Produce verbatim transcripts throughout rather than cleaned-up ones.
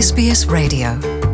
S B S Radio.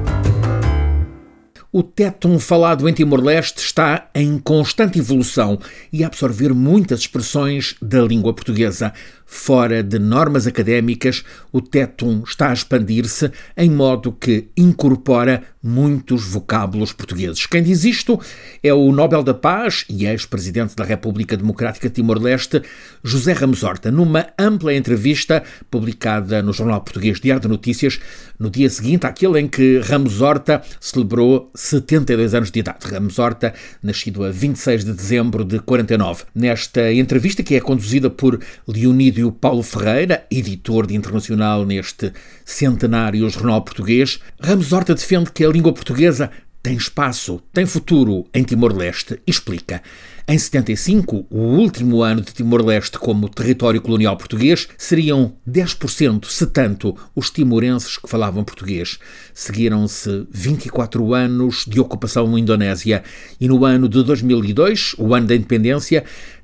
O tétum falado em Timor-Leste está em constante evolução e a absorver muitas expressões da língua portuguesa. Fora de normas académicas, o tétum está a expandir-se em modo que incorpora muitos vocábulos portugueses. Quem diz isto é o Nobel da Paz e ex-presidente da República Democrática de Timor-Leste, José Ramos Horta, numa ampla entrevista publicada no jornal português Diário de Notícias, no dia seguinte àquele em que Ramos Horta celebrou setenta e dois anos de idade. Ramos Horta, nascido a vinte e seis de dezembro de quarenta e nove. Nesta entrevista, que é conduzida por Leonídio Paulo Ferreira, editor de internacional neste centenário jornal português, Ramos Horta defende que a língua portuguesa tem espaço, tem futuro em Timor-Leste e explica. Em setenta e cinco, o último ano de Timor-Leste como território colonial português, seriam dez por cento, se tanto, os timorenses que falavam português. Seguiram-se vinte e quatro anos de ocupação na Indonésia e no ano de dois mil e dois, o ano da independência,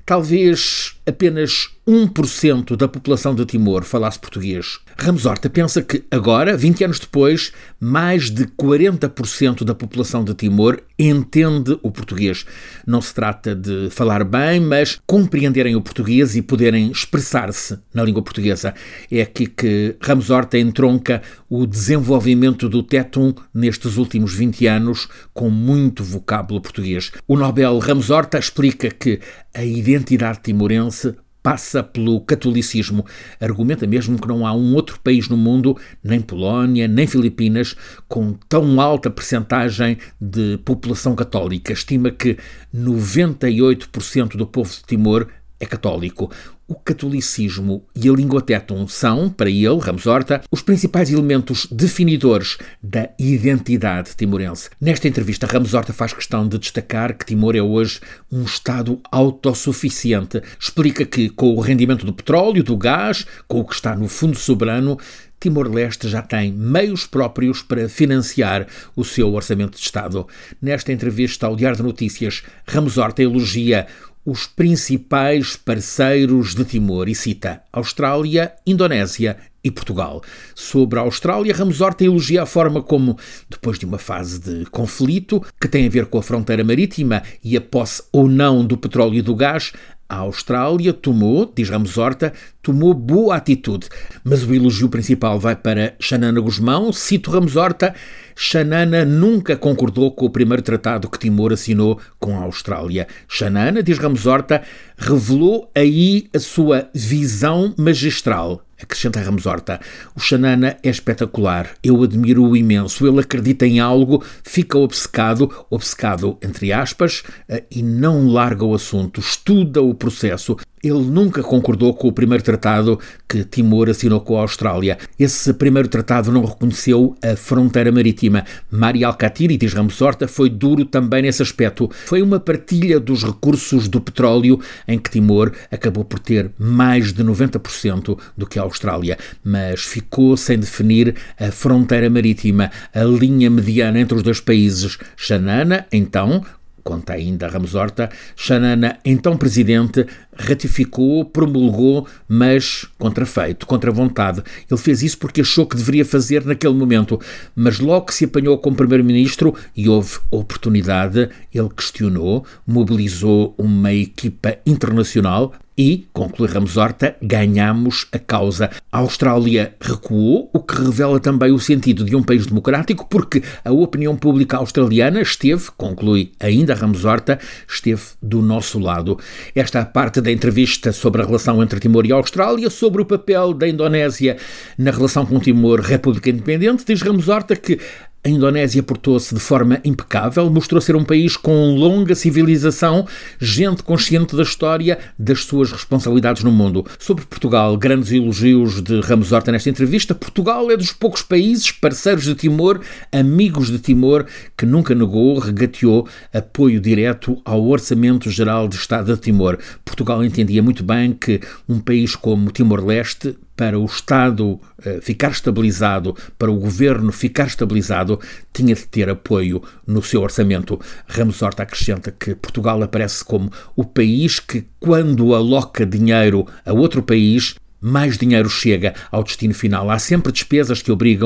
talvez apenas um por cento da população de Timor falasse português. Ramos Horta pensa que agora, vinte anos depois, mais de quarenta por cento da população de Timor entende o português. Não se trata de falar bem, mas compreenderem o português e poderem expressar-se na língua portuguesa. É aqui que Ramos Horta entronca o desenvolvimento do tétum nestes últimos vinte anos com muito vocábulo português. O Nobel Ramos Horta explica que a identidade timorense passa pelo catolicismo. Argumenta mesmo que não há um outro país no mundo, nem Polónia, nem Filipinas, com tão alta percentagem de população católica. Estima que noventa e oito por cento do povo de Timor é católico. O catolicismo e a língua tétum são, para ele, Ramos Horta, os principais elementos definidores da identidade timorense. Nesta entrevista, Ramos Horta faz questão de destacar que Timor é hoje um Estado autossuficiente. Explica que, com o rendimento do petróleo, do gás, com o que está no Fundo Soberano, Timor-Leste já tem meios próprios para financiar o seu orçamento de Estado. Nesta entrevista ao Diário de Notícias, Ramos Horta elogia os principais parceiros de Timor e cita Austrália, Indonésia e Portugal. Sobre a Austrália, Ramos Horta elogia a forma como, depois de uma fase de conflito, que tem a ver com a fronteira marítima e a posse ou não do petróleo e do gás, a Austrália tomou, diz Ramos Horta, tomou boa atitude. Mas o elogio principal vai para Xanana Gusmão. Cito Ramos Horta: Xanana nunca concordou com o primeiro tratado que Timor assinou com a Austrália. Xanana, diz Ramos Horta, revelou aí a sua visão magistral. Acrescenta Ramos Horta: o Xanana é espetacular, eu admiro-o imenso, ele acredita em algo, fica obcecado, obcecado entre aspas, e não larga o assunto, estuda o processo. Ele nunca concordou com o primeiro tratado que Timor assinou com a Austrália. Esse primeiro tratado não reconheceu a fronteira marítima. Mari Alkatiri, diz Ramos Horta, foi duro também nesse aspecto. Foi uma partilha dos recursos do petróleo em que Timor acabou por ter mais de noventa por cento do que a Austrália, mas ficou sem definir a fronteira marítima, a linha mediana entre os dois países. Xanana, então, conta ainda Ramos Horta, Xanana, então presidente, ratificou, promulgou, mas contrafeito, contra vontade. Ele fez isso porque achou que deveria fazer naquele momento, mas logo que se apanhou como primeiro-ministro e houve oportunidade, ele questionou, mobilizou uma equipa internacional e, conclui Ramos Horta, ganhamos a causa. A Austrália recuou, o que revela também o sentido de um país democrático, porque a opinião pública australiana esteve, conclui ainda Ramos Horta, esteve do nosso lado. Esta é a parte da entrevista sobre a relação entre Timor e a Austrália. Sobre o papel da Indonésia na relação com Timor, República Independente, diz Ramos Horta que a Indonésia portou-se de forma impecável, mostrou ser um país com longa civilização, gente consciente da história, das suas responsabilidades no mundo. Sobre Portugal, grandes elogios de Ramos Horta nesta entrevista. Portugal é dos poucos países parceiros de Timor, amigos de Timor, que nunca negou, regateou apoio direto ao Orçamento Geral de Estado de Timor. Portugal entendia muito bem que um país como Timor-Leste, para o Estado uh, ficar estabilizado, para o Governo ficar estabilizado, tinha de ter apoio no seu orçamento. Ramos Horta acrescenta que Portugal aparece como o país que, quando aloca dinheiro a outro país, mais dinheiro chega ao destino final. Há sempre despesas que obrigam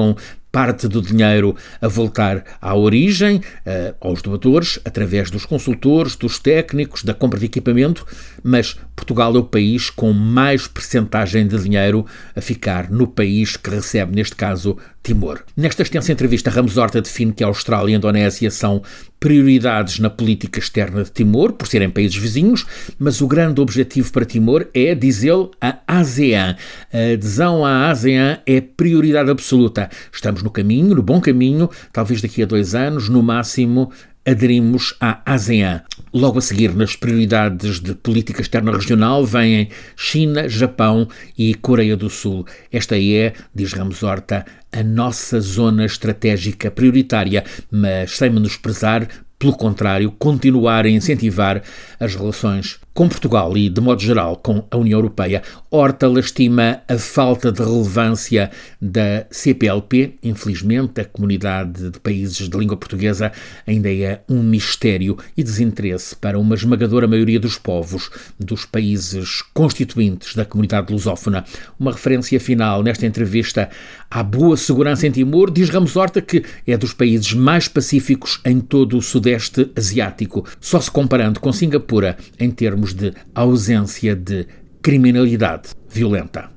parte do dinheiro a voltar à origem, aos doadores, através dos consultores, dos técnicos, da compra de equipamento, mas Portugal é o país com mais percentagem de dinheiro a ficar no país que recebe, neste caso, Timor. Nesta extensa entrevista, Ramos Horta define que a Austrália e a Indonésia são prioridades na política externa de Timor, por serem países vizinhos, mas o grande objetivo para Timor é, diz ele, a ASEAN. A adesão à ASEAN é prioridade absoluta. Estamos no caminho, no bom caminho, talvez daqui a dois anos, no máximo, aderimos à ASEAN. Logo a seguir, nas prioridades de política externa regional, vêm China, Japão e Coreia do Sul. Esta é, diz Ramos Horta, a nossa zona estratégica prioritária, mas sem menosprezar, pelo contrário, continuar a incentivar as relações com Portugal e, de modo geral, com a União Europeia. Horta lastima a falta de relevância da C P L P. Infelizmente, a comunidade de países de língua portuguesa ainda é um mistério e desinteresse para uma esmagadora maioria dos povos dos países constituintes da comunidade lusófona. Uma referência final nesta entrevista à boa segurança em Timor, diz Ramos Horta que é dos países mais pacíficos em todo o Sudeste Asiático, só se comparando com Singapura em termos de ausência de criminalidade violenta.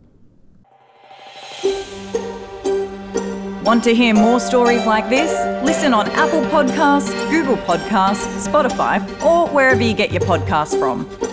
Want to hear more stories like this? Listen on Apple Podcasts, Google Podcasts, Spotify, or wherever you get your podcasts from.